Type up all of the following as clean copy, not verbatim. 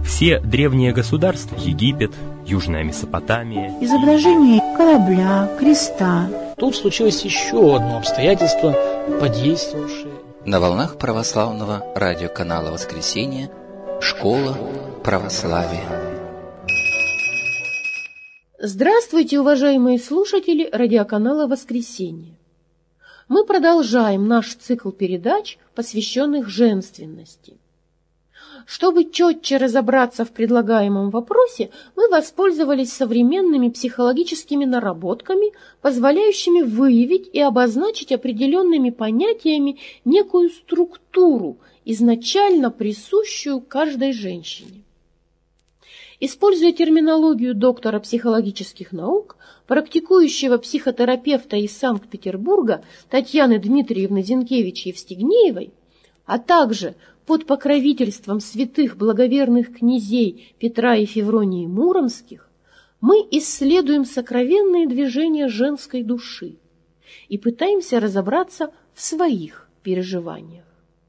Все древние государства – Египет, Южная Месопотамия. Изображение корабля, креста. Тут случилось еще одно обстоятельство, подействовавшее. На волнах православного радиоканала «Воскресенье» «Школа православия». Здравствуйте, уважаемые слушатели радиоканала «Воскресенье». Мы продолжаем наш цикл передач, посвященных женственности. Чтобы четче разобраться в предлагаемом вопросе, мы воспользовались современными психологическими наработками, позволяющими выявить и обозначить определенными понятиями некую структуру, изначально присущую каждой женщине. Используя терминологию доктора психологических наук, практикующего психотерапевта из Санкт-Петербурга Татьяны Дмитриевны Зинкевич-Евстигнеевой, а также под покровительством святых благоверных князей Петра и Февронии Муромских, мы исследуем сокровенные движения женской души и пытаемся разобраться в своих переживаниях.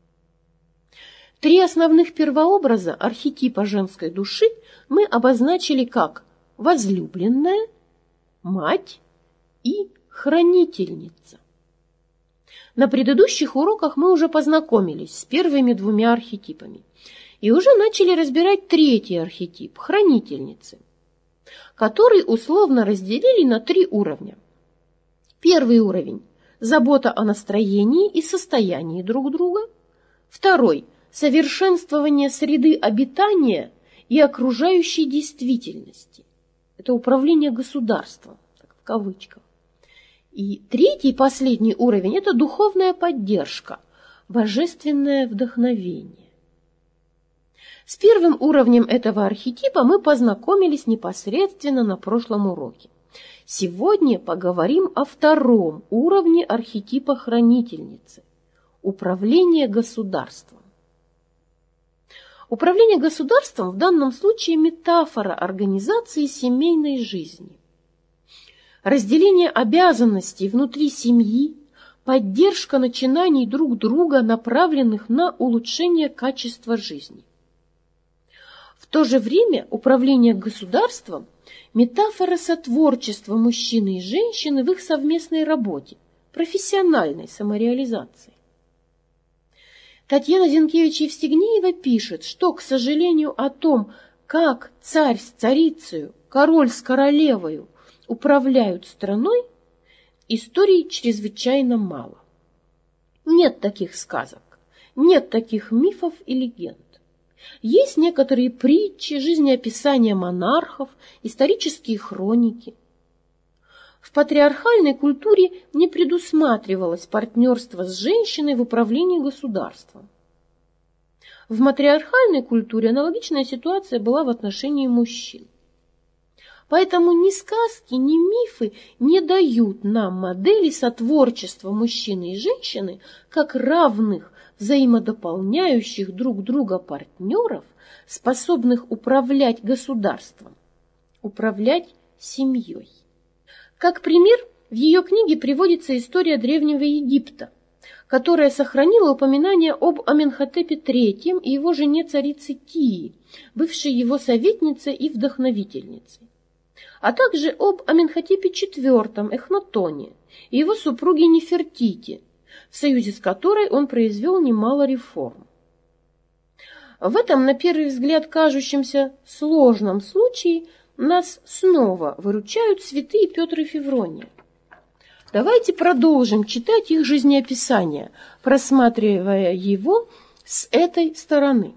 Три основных первообраза архетипа женской души мы обозначили как возлюбленная, мать и хранительница. На предыдущих уроках мы уже познакомились с первыми двумя архетипами и уже начали разбирать третий архетип – хранительницы, который условно разделили на три уровня. Первый уровень – забота о настроении и состоянии друг друга. Второй – совершенствование среды обитания и окружающей действительности. Это управление государством, так в кавычках. И третий, последний уровень – это духовная поддержка, божественное вдохновение. С первым уровнем этого архетипа мы познакомились непосредственно на прошлом уроке. Сегодня поговорим о втором уровне архетипа хранительницы – управление государством. Управление государством в данном случае метафора организации семейной жизни. Разделение обязанностей внутри семьи, поддержка начинаний друг друга, направленных на улучшение качества жизни. В то же время управление государством – метафора сотворчества мужчины и женщины в их совместной работе, профессиональной самореализации. Татьяна Зинкевич-Евстигнеева пишет, что, к сожалению, о том, как царь с царицею, король с королевою управляют страной, историй чрезвычайно мало. Нет таких сказок, нет таких мифов и легенд. Есть некоторые притчи, жизнеописания монархов, исторические хроники. В патриархальной культуре не предусматривалось партнерство с женщиной в управлении государством. В матриархальной культуре аналогичная ситуация была в отношении мужчин. Поэтому ни сказки, ни мифы не дают нам модели сотворчества мужчины и женщины как равных, взаимодополняющих друг друга партнеров, способных управлять государством, управлять семьей. Как пример, в ее книге приводится история Древнего Египта, которая сохранила упоминание об Аменхотепе III и его жене царице Кии, бывшей его советницей и вдохновительницей, а также об Аменхотепе IV Эхнатоне и его супруге Нефертити, в союзе с которой он произвел немало реформ. В этом, на первый взгляд, кажущемся сложном случае нас снова выручают святые Петр и Феврония. Давайте продолжим читать их жизнеописание, просматривая его с этой стороны.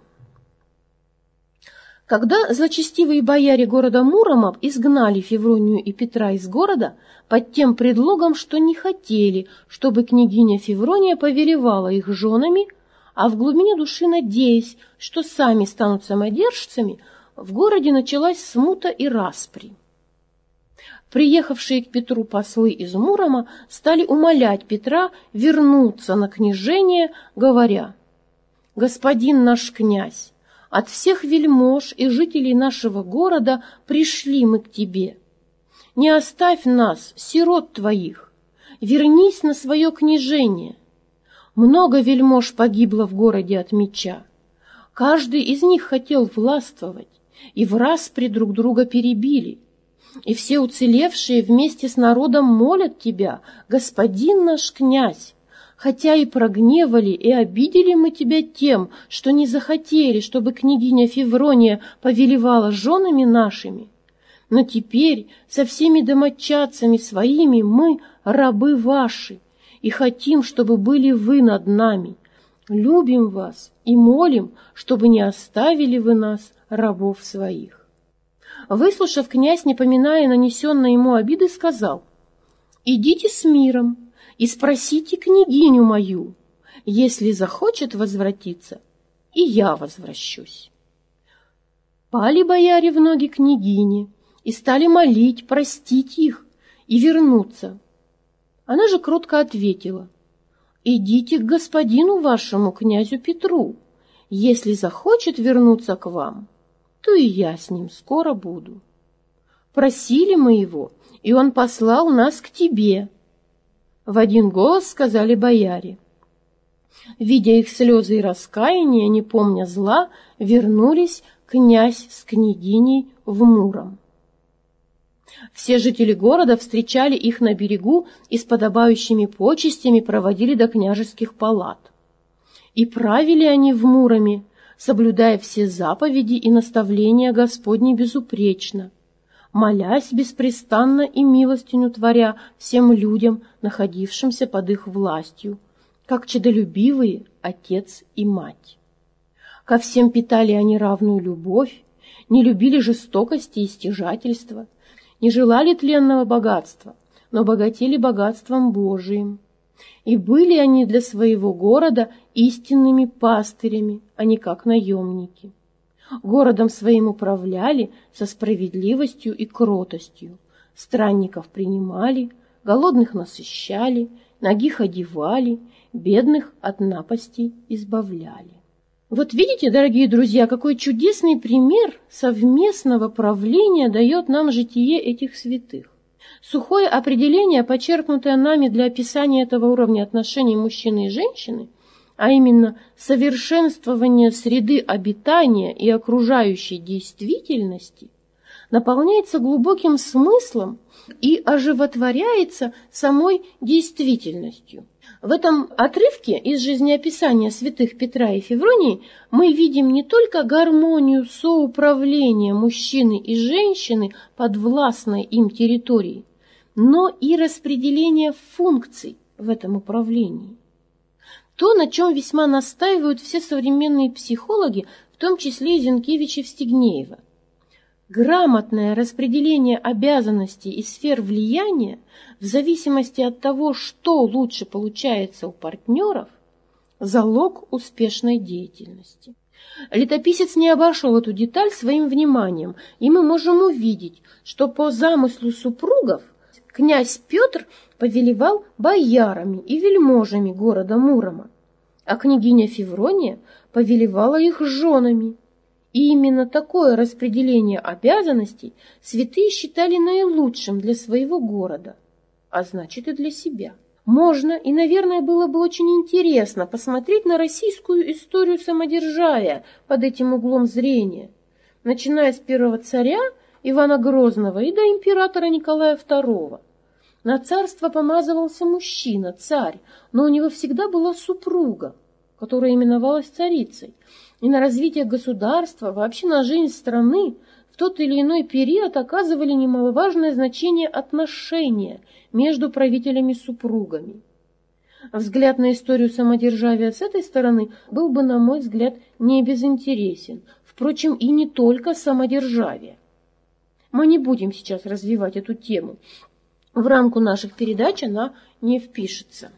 Когда злочестивые бояре города Мурома изгнали Февронию и Петра из города под тем предлогом, что не хотели, чтобы княгиня Феврония повелевала их женами, а в глубине души надеясь, что сами станут самодержцами, в городе началась смута и распри. Приехавшие к Петру послы из Мурома стали умолять Петра вернуться на княжение, говоря: «Господин наш князь, от всех вельмож и жителей нашего города пришли мы к тебе. Не оставь нас, сирот твоих, вернись на свое княжение. Много вельмож погибло в городе от меча. Каждый из них хотел властвовать, и враспри друг друга перебили. И все уцелевшие вместе с народом молят тебя, господин наш князь, хотя и прогневали и обидели мы тебя тем, что не захотели, чтобы княгиня Феврония повелевала женами нашими. Но теперь со всеми домочадцами своими мы рабы ваши, и хотим, чтобы были вы над нами. Любим вас и молим, чтобы не оставили вы нас, рабов своих». Выслушав, князь, не поминая нанесенной ему обиды, сказал: «Идите с миром и спросите княгиню мою. Если захочет возвратиться, и я возвращусь». Пали бояре в ноги княгини и стали молить, простить их и вернуться. Она же кротко ответила: «Идите к господину вашему, князю Петру. Если захочет вернуться к вам, то и я с ним скоро буду. Просили мы его, и он послал нас к тебе». В один голос сказали бояре. Видя их слезы и раскаяние, не помня зла, вернулись князь с княгиней в Муром. Все жители города встречали их на берегу и с подобающими почестями проводили до княжеских палат. И правили они в Муроме, соблюдая все заповеди и наставления Господни безупречно, молясь беспрестанно и милостиню творя всем людям, находившимся под их властью, как чадолюбивые отец и мать. Ко всем питали они равную любовь, не любили жестокости и стяжательства, не желали тленного богатства, но богатели богатством Божиим. И были они для своего города истинными пастырями, а не как наемники. Городом своим управляли со справедливостью и кротостью, странников принимали, голодных насыщали, нагих одевали, бедных от напастей избавляли. Вот видите, дорогие друзья, какой чудесный пример совместного правления дает нам житие этих святых. Сухое определение, почерпнутое нами для описания этого уровня отношений мужчины и женщины, а именно совершенствование среды обитания и окружающей действительности, наполняется глубоким смыслом и оживотворяется самой действительностью. В этом отрывке из жизнеописания святых Петра и Февронии мы видим не только гармонию соуправления мужчины и женщины под властной им территорией, но и распределение функций в этом управлении. То, на чем весьма настаивают все современные психологи, в том числе и Зинкевич и Евстигнеева. Грамотное распределение обязанностей и сфер влияния в зависимости от того, что лучше получается у партнеров, залог успешной деятельности. Летописец не обошел эту деталь своим вниманием, и мы можем увидеть, что по замыслу супругов князь Петр повелевал боярами и вельможами города Мурома, а княгиня Феврония повелевала их женами. И именно такое распределение обязанностей святые считали наилучшим для своего города, а значит и для себя. Можно и, наверное, было бы очень интересно посмотреть на российскую историю самодержавия под этим углом зрения, начиная с первого царя Ивана Грозного и до императора Николая II. На царство помазывался мужчина, царь, но у него всегда была супруга, которая именовалась царицей. И на развитие государства, вообще на жизнь страны в тот или иной период оказывали немаловажное значение отношения между правителями-супругами. Взгляд на историю самодержавия с этой стороны был бы, на мой взгляд, не безинтересен. Впрочем, и не только самодержавие. Мы не будем сейчас развивать эту тему. В рамку наших передач она не впишется.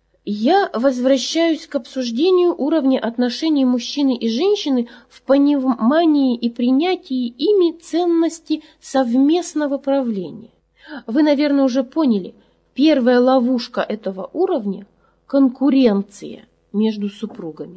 Я возвращаюсь к обсуждению уровня отношений мужчины и женщины в понимании и принятии ими ценности совместного правления. Вы, наверное, уже поняли, первая ловушка этого уровня – конкуренция между супругами.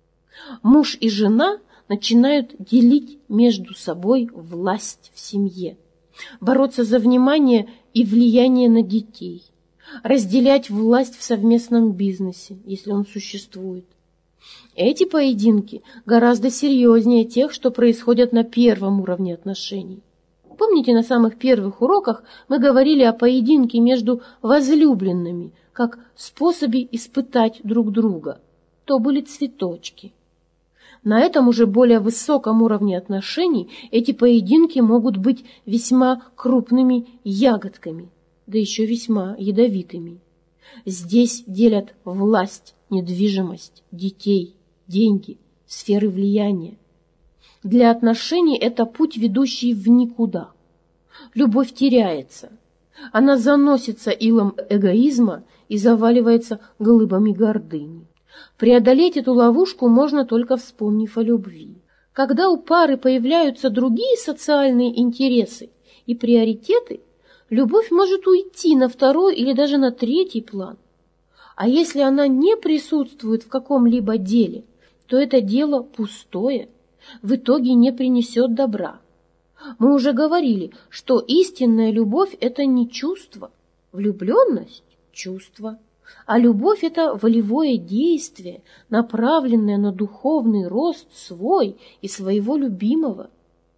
Муж и жена начинают делить между собой власть в семье, бороться за внимание и влияние на детей, разделять власть в совместном бизнесе, если он существует, Эти поединки гораздо серьезнее тех, что происходят на первом уровне отношений. Помните, на самых первых уроках мы говорили о поединке между возлюбленными, как способе испытать друг друга. То были цветочки. На этом уже более высоком уровне отношений эти поединки могут быть весьма крупными ягодками, да еще весьма ядовитыми. Здесь делят власть, недвижимость, детей, деньги, сферы влияния. Для отношений это путь, ведущий в никуда. Любовь теряется. Она заносится илом эгоизма и заваливается глыбами гордыни. Преодолеть эту ловушку можно только вспомнив о любви. Когда у пары появляются другие социальные интересы и приоритеты, любовь может уйти на второй или даже на третий план. А если она не присутствует в каком-либо деле, то это дело пустое, в итоге не принесет добра. Мы уже говорили, что истинная любовь – это не чувство, влюбленность – чувство, а любовь – это волевое действие, направленное на духовный рост свой и своего любимого.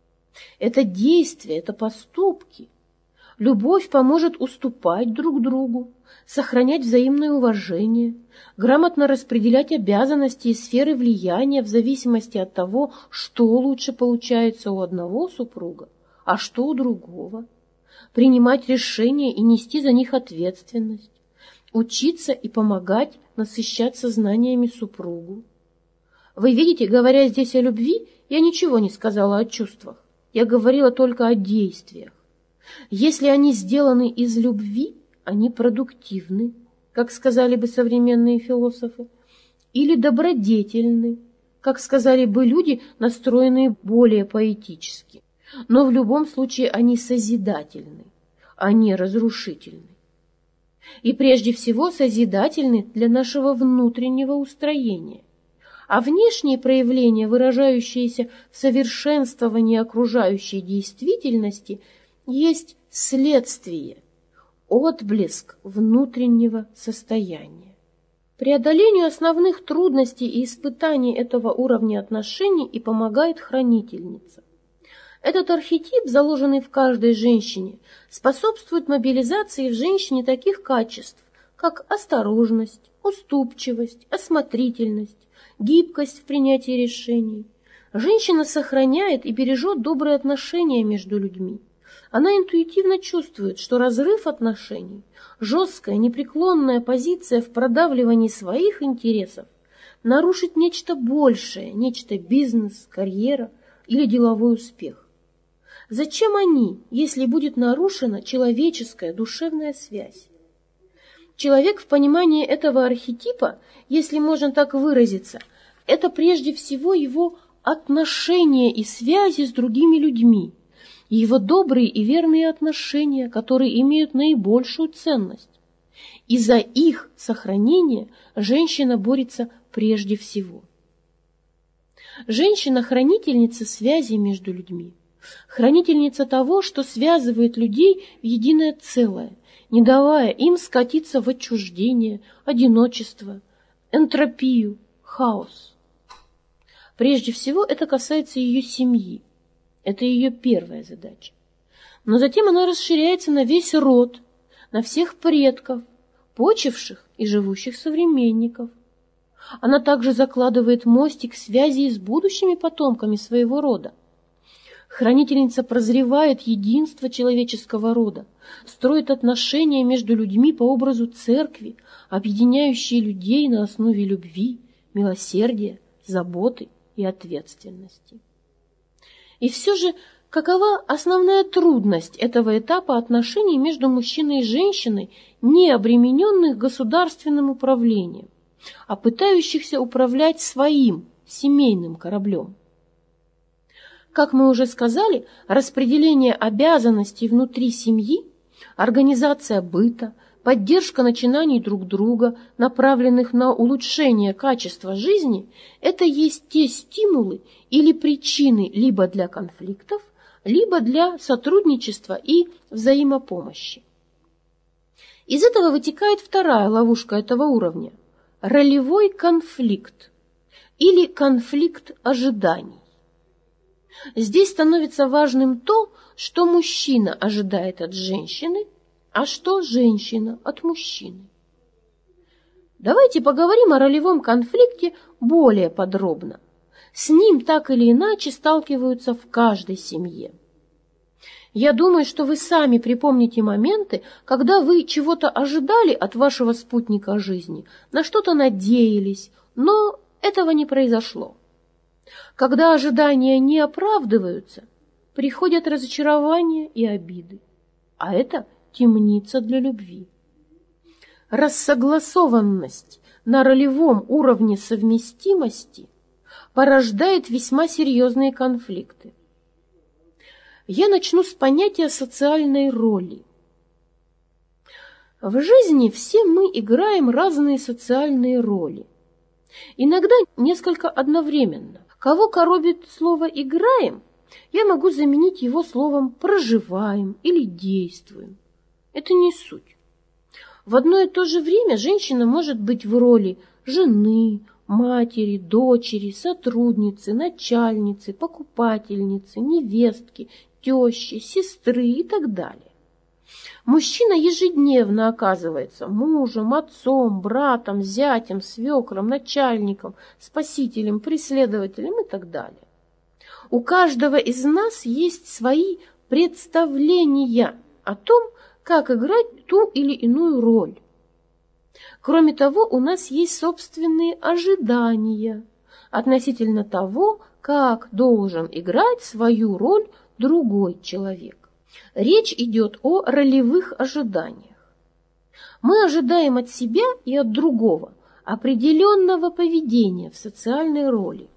Это действие, это поступки. Любовь поможет уступать друг другу, сохранять взаимное уважение, грамотно распределять обязанности и сферы влияния в зависимости от того, что лучше получается у одного супруга, а что у другого, принимать решения и нести за них ответственность, учиться и помогать насыщаться знаниями супругу. Вы видите, говоря здесь о любви, я ничего не сказала о чувствах, я говорила только о действиях. Если они сделаны из любви, они продуктивны, как сказали бы современные философы, или добродетельны, как сказали бы люди, настроенные более поэтически. Но в любом случае они созидательны, а не разрушительны. И прежде всего созидательны для нашего внутреннего устроения. А внешние проявления, выражающиеся в совершенствовании окружающей действительности, есть следствие, отблеск внутреннего состояния. Преодолению основных трудностей и испытаний этого уровня отношений и помогает хранительница. Этот архетип, заложенный в каждой женщине, способствует мобилизации в женщине таких качеств, как осторожность, уступчивость, осмотрительность, гибкость в принятии решений. Женщина сохраняет и бережет добрые отношения между людьми. Она интуитивно чувствует, что разрыв отношений, жесткая, непреклонная позиция в продавливании своих интересов нарушит нечто большее, нечто бизнес, карьера или деловой успех. Зачем они, если будет нарушена человеческая душевная связь? Человек в понимании этого архетипа, если можно так выразиться, это прежде всего его отношения и связи с другими людьми, его добрые и верные отношения, которые имеют наибольшую ценность. И за их сохранение женщина борется прежде всего. Женщина – хранительница связи между людьми, хранительница того, что связывает людей в единое целое, не давая им скатиться в отчуждение, одиночество, энтропию, хаос. Прежде всего это касается ее семьи. Это ее первая задача. Но затем она расширяется на весь род, на всех предков, почивших и живущих современников. Она также закладывает мостик связи с будущими потомками своего рода. Хранительница прозревает единство человеческого рода, строит отношения между людьми по образу церкви, объединяющие людей на основе любви, милосердия, заботы и ответственности. И все же, какова основная трудность этого этапа отношений между мужчиной и женщиной, не обремененных государственным управлением, а пытающихся управлять своим семейным кораблем? Как мы уже сказали, распределение обязанностей внутри семьи, организация быта, поддержка начинаний друг друга, направленных на улучшение качества жизни, это есть те стимулы или причины либо для конфликтов, либо для сотрудничества и взаимопомощи. Из этого вытекает вторая ловушка этого уровня – ролевой конфликт. или конфликт ожиданий. Здесь становится важным то, что мужчина ожидает от женщины, а что женщина от мужчины. Давайте поговорим о ролевом конфликте более подробно. С ним так или иначе сталкиваются в каждой семье. Я думаю, что вы сами припомните моменты, когда вы чего-то ожидали от вашего спутника жизни, на что-то надеялись, но этого не произошло. Когда ожидания не оправдываются, приходят разочарования и обиды, а это темница для любви. Рассогласованность на ролевом уровне совместимости порождает весьма серьезные конфликты. Я начну с понятия социальной роли. В жизни все мы играем разные социальные роли. Иногда несколько одновременно. Кого коробит слово «играем», я могу заменить его словом «проживаем» или «действуем». Это не суть. В одно и то же время женщина может быть в роли жены, матери, дочери, сотрудницы, начальницы, покупательницы, невестки, тещи, сестры и так далее. Мужчина ежедневно оказывается мужем, отцом, братом, зятем, свекром, начальником, спасителем, преследователем и так далее. У каждого из нас есть свои представления о том, как играть ту или иную роль. Кроме того, у нас есть собственные ожидания относительно того, как должен играть свою роль другой человек. Речь идет о ролевых ожиданиях. Мы ожидаем от себя и от другого определенного поведения в социальной роли.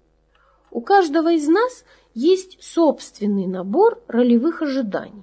У каждого из нас есть собственный набор ролевых ожиданий.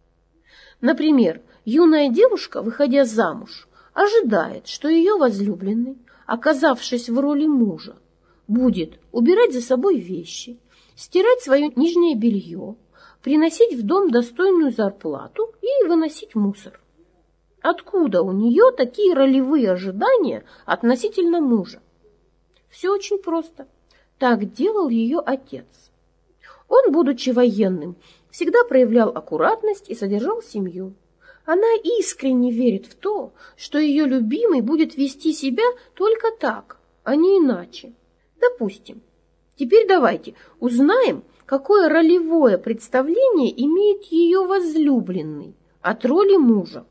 Например, юная девушка, выходя замуж, ожидает, что ее возлюбленный, оказавшись в роли мужа, будет убирать за собой вещи, стирать свое нижнее белье, приносить в дом достойную зарплату и выносить мусор. Откуда у нее такие ролевые ожидания относительно мужа? Все очень просто. Так делал ее отец. Он, будучи военным, всегда проявлял аккуратность и содержал семью. Она искренне верит в то, что ее любимый будет вести себя только так, а не иначе. Допустим. Теперь давайте узнаем, какое ролевое представление имеет ее возлюбленный от роли мужа.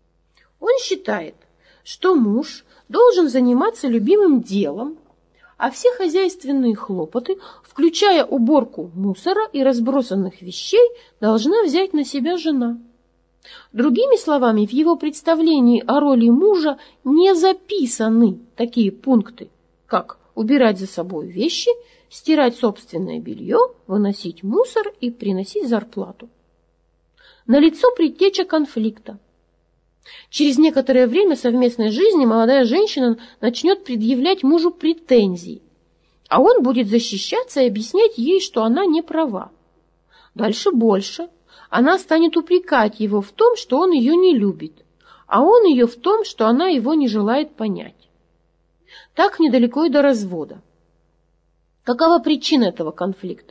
Он считает, что муж должен заниматься любимым делом, а все хозяйственные хлопоты, включая уборку мусора и разбросанных вещей, должна взять на себя жена. Другими словами, в его представлении о роли мужа не записаны такие пункты, как убирать за собой вещи, стирать собственное белье, выносить мусор и приносить зарплату. Налицо предтеча конфликта. Через некоторое время совместной жизни молодая женщина начнет предъявлять мужу претензии, а он будет защищаться и объяснять ей, что она не права. Дальше больше. Она станет упрекать его в том, что он ее не любит, а он ее в том, что она его не желает понять. Так недалеко и до развода. Какова причина этого конфликта?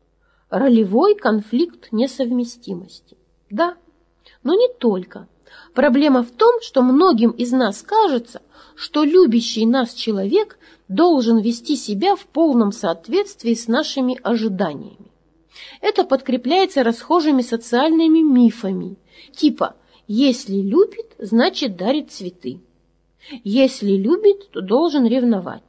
Ролевой конфликт несовместимости. Да, но не только. Проблема в том, что многим из нас кажется, что любящий нас человек должен вести себя в полном соответствии с нашими ожиданиями. Это подкрепляется расхожими социальными мифами, типа «если любит, значит дарит цветы», «если любит, то должен ревновать»,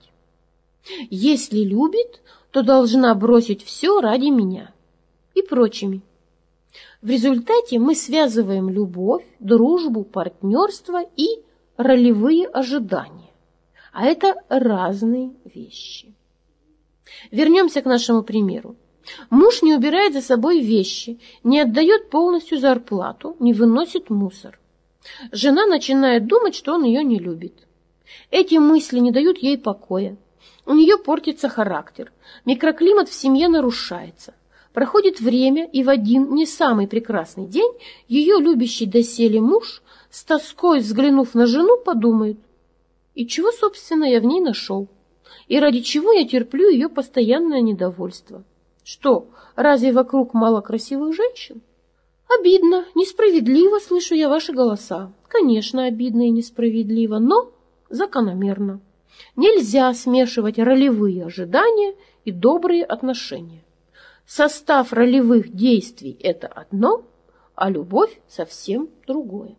«если любит, то должна бросить все ради меня» и прочими. В результате мы связываем любовь, дружбу, партнерство и ролевые ожидания. А это разные вещи. Вернемся к нашему примеру. Муж не убирает за собой вещи, не отдает полностью зарплату, не выносит мусор. Жена начинает думать, что он ее не любит. Эти мысли не дают ей покоя. У нее портится характер, микроклимат в семье нарушается. Проходит время, и в один не самый прекрасный день ее любящий доселе муж, с тоской взглянув на жену, подумает: «И чего, собственно, я в ней нашел? и ради чего я терплю ее постоянное недовольство. Что, разве вокруг мало красивых женщин? Обидно, несправедливо слышу я ваши голоса. Конечно, обидно и несправедливо, но закономерно. Нельзя смешивать ролевые ожидания и добрые отношения. Состав ролевых действий – это одно, а любовь совсем другое.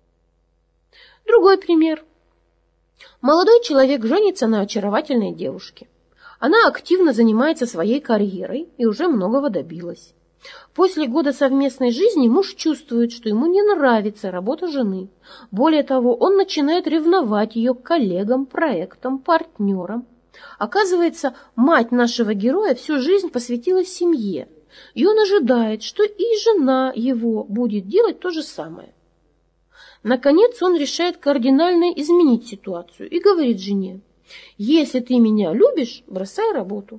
Другой пример. Молодой человек женится на очаровательной девушке. Она активно занимается своей карьерой и уже многого добилась. После года совместной жизни муж чувствует, что ему не нравится работа жены. Более того, он начинает ревновать ее к коллегам, проектам, партнерам. Оказывается, мать нашего героя всю жизнь посвятила семье, и он ожидает, что и жена его будет делать то же самое. Наконец он решает кардинально изменить ситуацию и говорит жене: «Если ты меня любишь, бросай работу».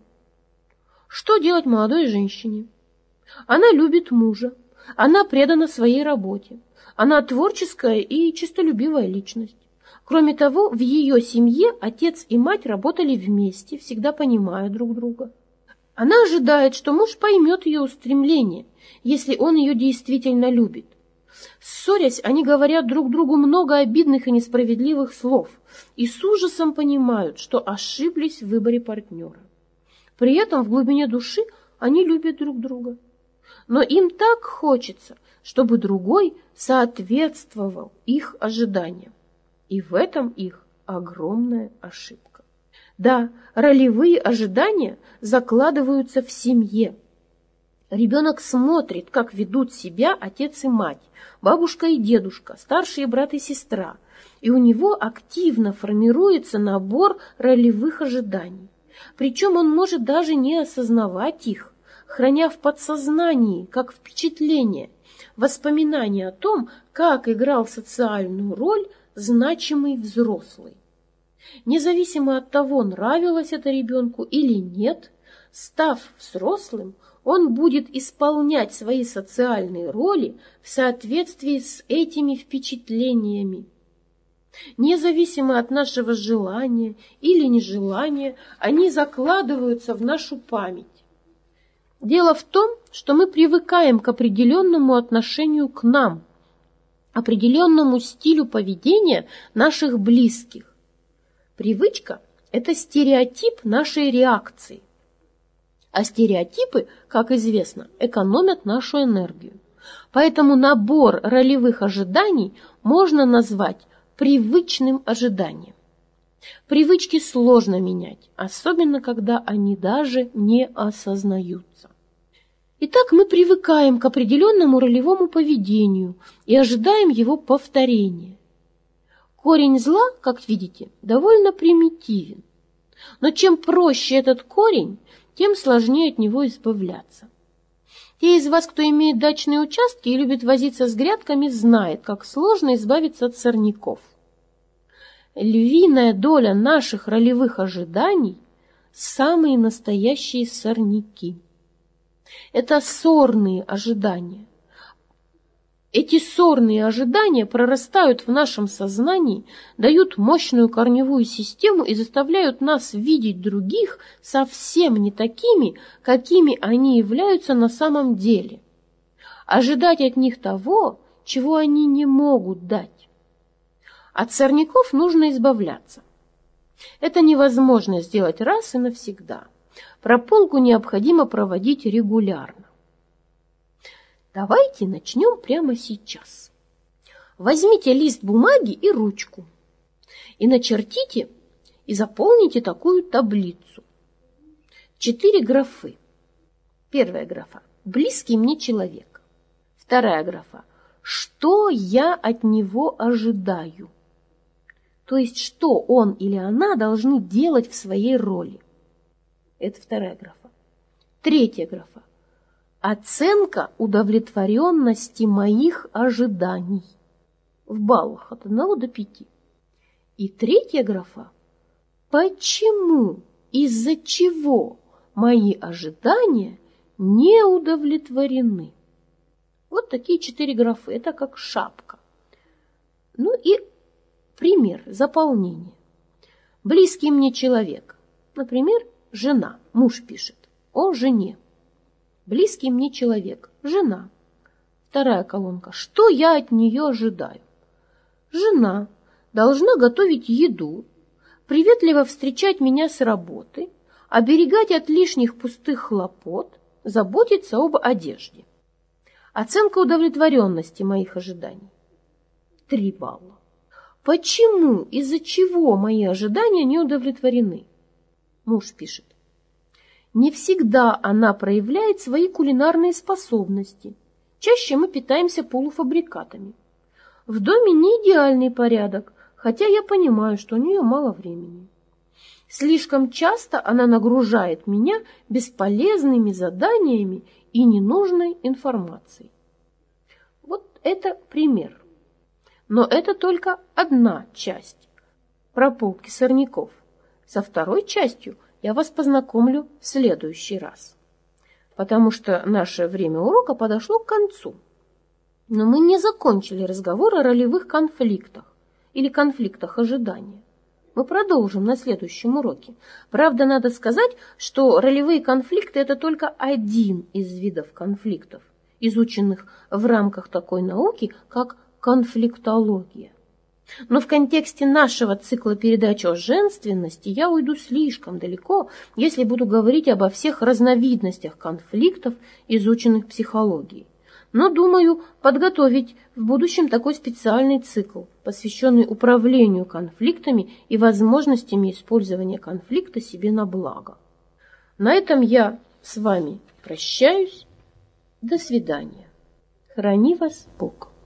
Что делать молодой женщине? Она любит мужа, она предана своей работе, она творческая и честолюбивая личность. Кроме того, в ее семье отец и мать работали вместе, всегда понимая друг друга. Она ожидает, что муж поймет ее устремление, если он ее действительно любит. Ссорясь, они говорят друг другу много обидных и несправедливых слов и с ужасом понимают, что ошиблись в выборе партнера. При этом в глубине души они любят друг друга. Но им так хочется, чтобы другой соответствовал их ожиданиям. И в этом их огромная ошибка. Да, ролевые ожидания закладываются в семье. Ребенок смотрит, как ведут себя отец и мать, бабушка и дедушка, старший брат и сестра, и у него активно формируется набор ролевых ожиданий. Причем он может даже не осознавать их, храня в подсознании, как впечатление, воспоминания о том, как играл социальную роль значимый взрослый. Независимо от того, нравилось это ребенку или нет, став взрослым, он будет исполнять свои социальные роли в соответствии с этими впечатлениями. Независимо от нашего желания или нежелания, они закладываются в нашу память. Дело в том, что мы привыкаем к определенному отношению к нам, определенному стилю поведения наших близких. Привычка – это стереотип нашей реакции. А стереотипы, как известно, экономят нашу энергию. Поэтому набор ролевых ожиданий можно назвать привычным ожиданием. Привычки сложно менять, особенно когда они даже не осознаются. Итак, мы привыкаем к определенному ролевому поведению и ожидаем его повторения. Корень зла, как видите, довольно примитивен. Но чем проще этот корень, тем сложнее от него избавляться. Те из вас, кто имеет дачные участки и любит возиться с грядками, знают, как сложно избавиться от сорняков. Львиная доля наших ролевых ожиданий – самые настоящие сорняки. Это сорные ожидания. Эти сорные ожидания прорастают в нашем сознании, дают мощную корневую систему и заставляют нас видеть других совсем не такими, какими они являются на самом деле. Ожидать от них того, чего они не могут дать. От сорняков нужно избавляться. Это невозможно сделать раз и навсегда. Прополку необходимо проводить регулярно. Давайте начнем прямо сейчас. Возьмите лист бумаги и ручку и начертите и заполните такую таблицу. 4 графы. Первая графа – близкий мне человек. Вторая графа – что я от него ожидаю. То есть, что он или она должны делать в своей роли. Это вторая графа. Третья графа. Оценка удовлетворенности моих ожиданий. В баллах от 1 до 5. И третья графа. Почему, из-за чего мои ожидания не удовлетворены? Вот такие 4 графы. Это как шапка. Ну и пример заполнения. Близкий мне человек. Например, жена, муж пишет о жене. Близкий мне человек, жена. Вторая колонка. Что я от нее ожидаю? Жена должна готовить еду, приветливо встречать меня с работы, оберегать от лишних пустых хлопот, заботиться об одежде. Оценка удовлетворенности моих ожиданий. 3 балла. Почему, из-за чего мои ожидания не удовлетворены? Муж пишет. Не всегда она проявляет свои кулинарные способности. Чаще мы питаемся полуфабрикатами. В доме не идеальный порядок, хотя я понимаю, что у нее мало времени. Слишком часто она нагружает меня бесполезными заданиями и ненужной информацией. Вот это пример. Но это только одна часть прополки сорняков. Со второй частью я вас познакомлю в следующий раз, потому что наше время урока подошло к концу. Но мы не закончили разговор о ролевых конфликтах или конфликтах ожидания. Мы продолжим на следующем уроке. Правда, надо сказать, что ролевые конфликты – это только один из видов конфликтов, изученных в рамках такой науки, как конфликтология. Но в контексте нашего цикла передач о женственности я уйду слишком далеко, если буду говорить обо всех разновидностях конфликтов, изученных психологией. Но думаю подготовить в будущем такой специальный цикл, посвященный управлению конфликтами и возможностями использования конфликта себе на благо. На этом я с вами прощаюсь. До свидания. Храни вас Бог.